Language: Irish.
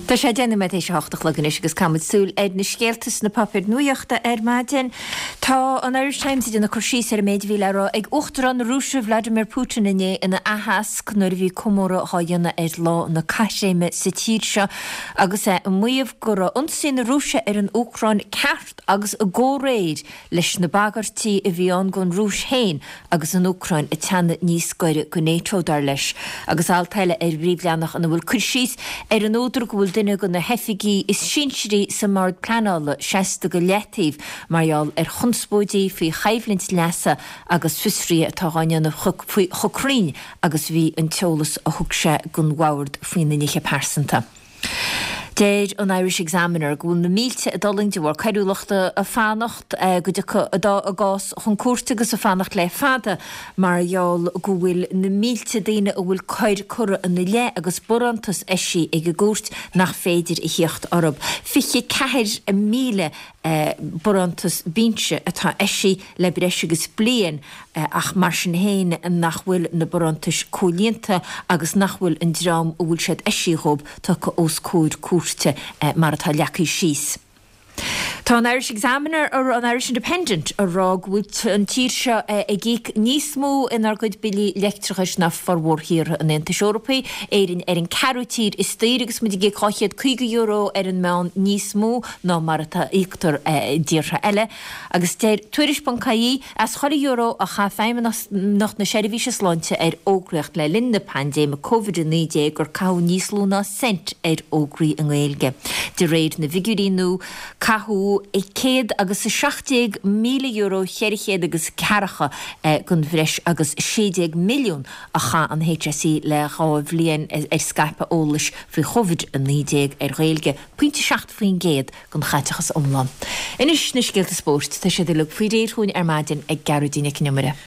Tá sé dénne met éis seachta leganis agus camid súil na scéaltas na papir nuíochta maidin. Tá an Irish Times na chusí ar méidhí le ag uchtarrán Rússia Vladimir Putin inné ina ahasc nuair bhí cummóra háanna lá na caiiséime sa tír seo agus muomh gur ionsaí na Rússia an Ucrain ceart agus a ggóréid leis na bagartí a bhí an gon Rús héin agus an Ucrain a teanna níos goire go nétródar leis agus altaile bríomhleannach an bhfuil chusís an ódra bhfuil duine go na hefiigi is sinseí sa mar planála 60 go letíh marall chunspóidí fao chaimhlint lesa agus fusrí atá gáine na chocrín agus bhí an teolas a thugse gon bhhaird faoin na niche persanta. Déir an Irish Examiner gún na mílte a doling de bhar ceirúlachta a fánacht go dá a gás chun cuairte agus a fánacht le fada marall go bhfuil na mílte daine a bhfuil coir cura an na le agus burantas eisi ag gúirt nach féidir i hiocht orb. Fiche ceir a míle burantas bíse atá eisi le breis agus blian ach mar sin héin nach bhfuil na burantas cólínta agus nach bhfuil an drám a bhfuil siad eisi rob tá go os cúr mar atá leacaí síos. Tá an Irish Examiner ar an Irish Independent a rág bhúlt an tír seo ag géic níos mó inar goid bilí leictrachas na farmhór hir an Intas Eorpaí éirin an carútír is stéirigus mu gé chochiad €50 an meán níos mó ná mar atá íachtar díortha eile agus déir tuairis.caí as €40 a cha féime nach na seirbhíse sláinte ógreacht le linn na pandéime COVID-19 gur caú níos lú ná cent ógraí an Gaeilge. De réad na figuríú cathú céad agus €60 milliún cheirichéad agus cearacha gon bhreis agus 60 milliún a cha an HSE le cháibh líon Skype ólais fao COVID-19 Gaeilge puinte 7 faoin géad gon chaitechas omlan. Inis na scéalta spórt tá sé le faoi réirthún maidin ag garúdíine numara.